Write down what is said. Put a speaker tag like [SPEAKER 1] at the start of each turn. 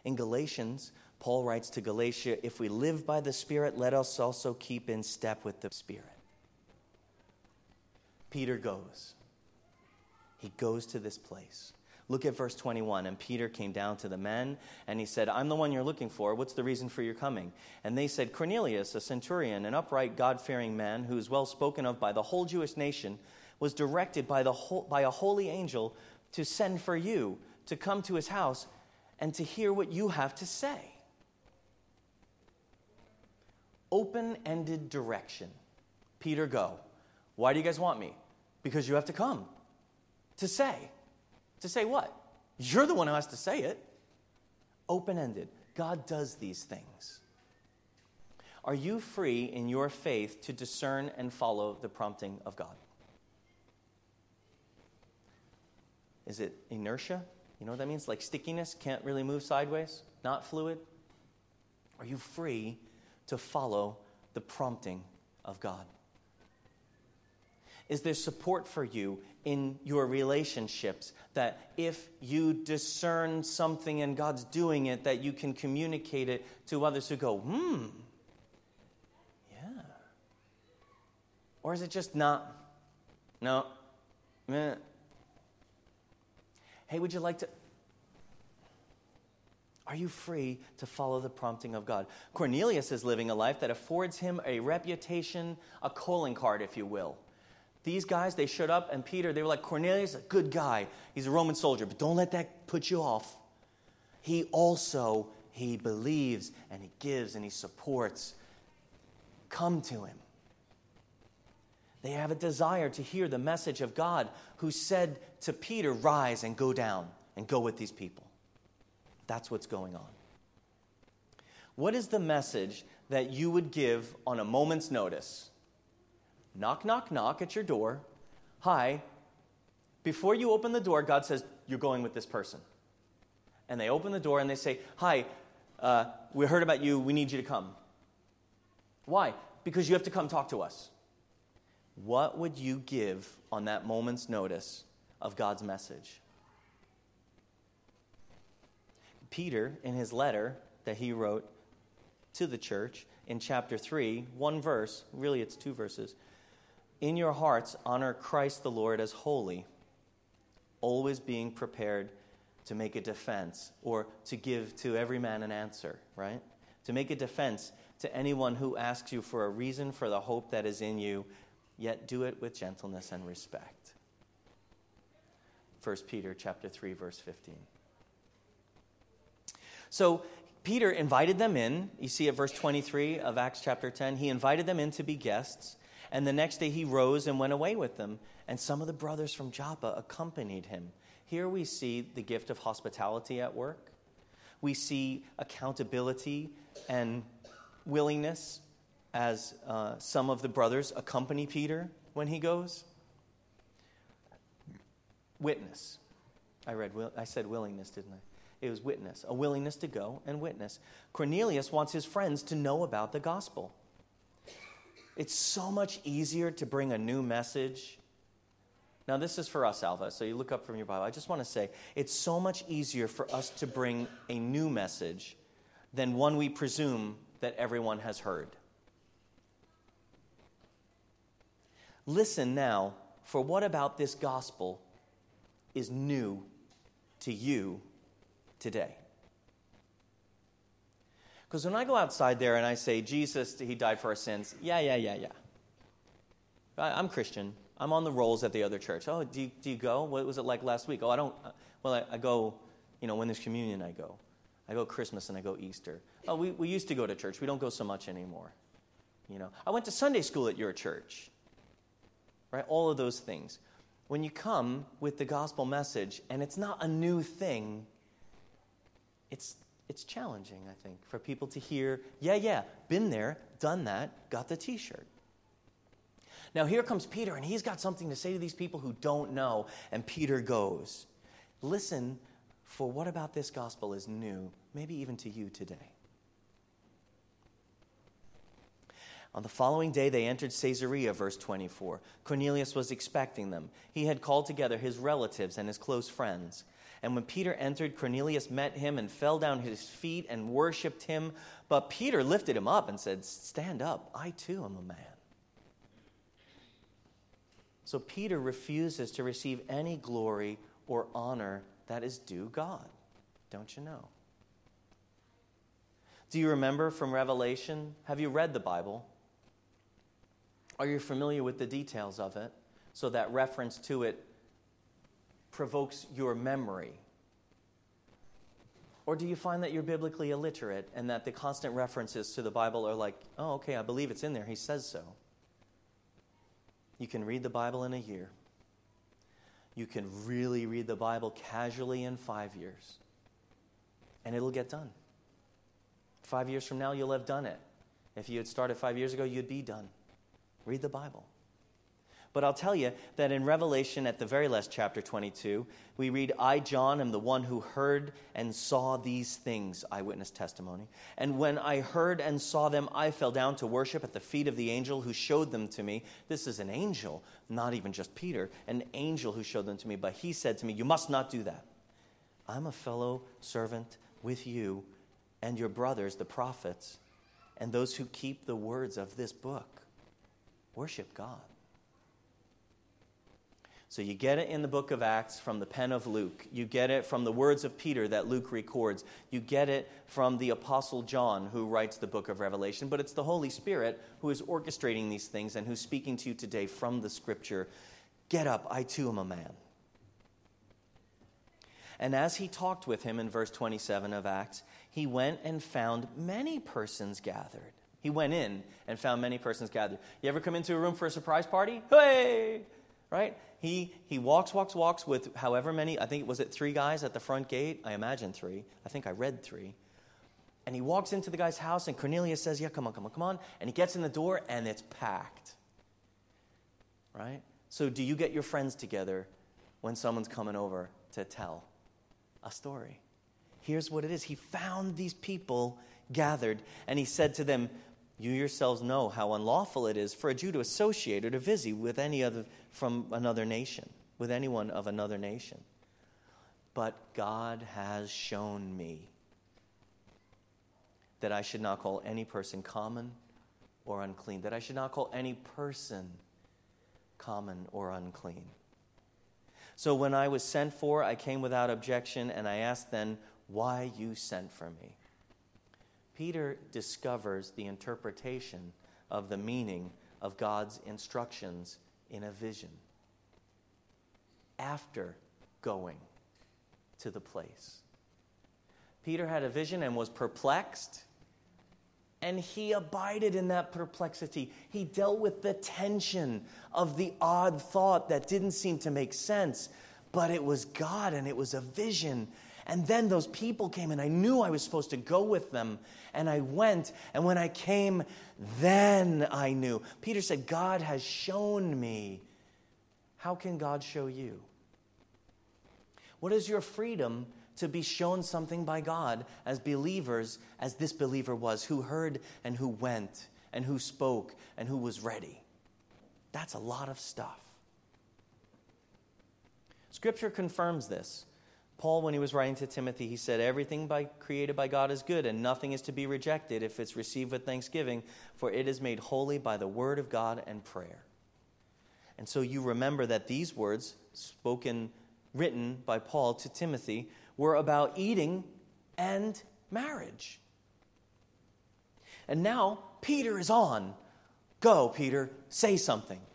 [SPEAKER 1] In Galatians, Paul writes to Galatia, if we live by the Spirit, let us also keep in step with the Spirit. Peter goes. He goes to this place. Look at verse 21. And Peter came down to the men, and he said, I'm the one you're looking for. What's the reason for your coming? And they said, Cornelius, a centurion, an upright, God-fearing man, who is well spoken of by the whole Jewish nation, was directed by a holy angel to send for you, to come to his house, and to hear what you have to say. Open-ended direction. Peter, go. Why do you guys want me? Because you have to come. To say. To say what? You're the one who has to say it. Open-ended. God does these things. Are you free in your faith to discern and follow the prompting of God? Is it inertia? You know what that means? Like stickiness, can't really move sideways, not fluid? Are you free to follow the prompting of God? Is there support for you in your relationships that if you discern something and God's doing it, that you can communicate it to others who go, yeah. Or is it just not, no, meh. Hey, would you like to? Are you free to follow the prompting of God? Cornelius is living a life that affords him a reputation, a calling card, if you will. These guys, they showed up, and Peter, they were like, Cornelius, a good guy. He's a Roman soldier, but don't let that put you off. He believes, and he gives, and he supports. Come to him. They have a desire to hear the message of God, who said to Peter, rise and go down and go with these people. That's what's going on. What is the message that you would give on a moment's notice? Knock, knock, knock at your door. Hi. Before you open the door, God says, you're going with this person. And they open the door and they say, hi, we heard about you. We need you to come. Why? Because you have to come talk to us. What would you give on that moment's notice of God's message? Peter, in his letter that he wrote to the church in chapter 3, one verse, really it's two verses. In your hearts, honor Christ the Lord as holy, always being prepared to make a defense or to give to every man an answer, right? To make a defense to anyone who asks you for a reason for the hope that is in you, yet do it with gentleness and respect. 1 Peter chapter 3, verse 15. So Peter invited them in. You see at verse 23 of Acts chapter 10, he invited them in to be guests. And the next day he rose and went away with them. And some of the brothers from Joppa accompanied him. Here we see the gift of hospitality at work. We see accountability and willingness as some of the brothers accompany Peter when he goes. Witness. I said willingness, didn't I? It was witness, a willingness to go and witness. Cornelius wants his friends to know about the gospel. It's so much easier to bring a new message. Now, this is for us, Alva, so you look up from your Bible. I just want to say, it's so much easier for us to bring a new message than one we presume that everyone has heard. Listen now, for what about this gospel is new to you today? Because when I go outside there and I say, Jesus, he died for our sins, yeah. I'm Christian. I'm on the rolls at the other church. Oh, do you go? What was it like last week? Oh, I don't. Well, I go, when there's communion, I go. I go Christmas and I go Easter. Oh, we used to go to church. We don't go so much anymore. I went to Sunday school at your church. Right? All of those things. When you come with the gospel message, and it's not a new thing, it's challenging, I think, for people to hear, yeah, been there, done that, got the t-shirt. Now here comes Peter, and he's got something to say to these people who don't know, and Peter goes, listen, for what about this gospel is new, maybe even to you today? On the following day, they entered Caesarea, verse 24. Cornelius was expecting them. He had called together his relatives and his close friends. And when Peter entered, Cornelius met him and fell down at his feet and worshipped him. But Peter lifted him up and said, "Stand up, I too am a man." So Peter refuses to receive any glory or honor that is due God. Don't you know? Do you remember from Revelation? Have you read the Bible? Are you familiar with the details of it so that reference to it provokes your memory? Or do you find that you're biblically illiterate and that the constant references to the Bible are like, oh, okay, I believe it's in there. He says so. You can read the Bible in a year. You can really read the Bible casually in 5 years. And it'll get done. 5 years from now, you'll have done it. If you had started 5 years ago, you'd be done. Read the Bible. But I'll tell you that in Revelation, at the very last chapter 22, we read, "I, John, am the one who heard and saw these things," eyewitness testimony. "And when I heard and saw them, I fell down to worship at the feet of the angel who showed them to me." This is an angel, not even just Peter, an angel who showed them to me. But he said to me, "You must not do that. I'm a fellow servant with you and your brothers, the prophets, and those who keep the words of this book. Worship God." So you get it in the book of Acts from the pen of Luke. You get it from the words of Peter that Luke records. You get it from the Apostle John who writes the book of Revelation. But it's the Holy Spirit who is orchestrating these things and who's speaking to you today from the Scripture. Get up, I too am a man. And as he talked with him in verse 27 of Acts, he went and found many persons gathered. He went in and found many persons gathered. You ever come into a room for a surprise party? Hey! Right? He walks with however many, I think, was it 3 guys at the front gate? I imagine 3. I think I read 3. And he walks into the guy's house, and Cornelius says, "Yeah, come on. And he gets in the door, and it's packed. Right? So do you get your friends together when someone's coming over to tell a story? Here's what it is. He found these people gathered, and he said to them, "You yourselves know how unlawful it is for a Jew to associate or to visit with any other from another nation, with anyone of another nation. But God has shown me that I should not call any person common or unclean, that I should not call any person common or unclean. So when I was sent for, I came without objection, and I asked then, 'Why you sent for me?'" Peter discovers the interpretation of the meaning of God's instructions in a vision after going to the place. Peter had a vision and was perplexed, and he abided in that perplexity. He dealt with the tension of the odd thought that didn't seem to make sense, but it was God and it was a vision. And then those people came, and I knew I was supposed to go with them. And I went, and when I came, then I knew. Peter said, "God has shown me." How can God show you? What is your freedom to be shown something by God as believers, as this believer was, who heard and who went and who spoke and who was ready? That's a lot of stuff. Scripture confirms this. Paul, when he was writing to Timothy, he said, "Everything created by God is good, and nothing is to be rejected if it's received with thanksgiving, for it is made holy by the word of God and prayer." And so you remember that these words, written by Paul to Timothy, were about eating and marriage. And now Peter is on. Go, Peter, say something.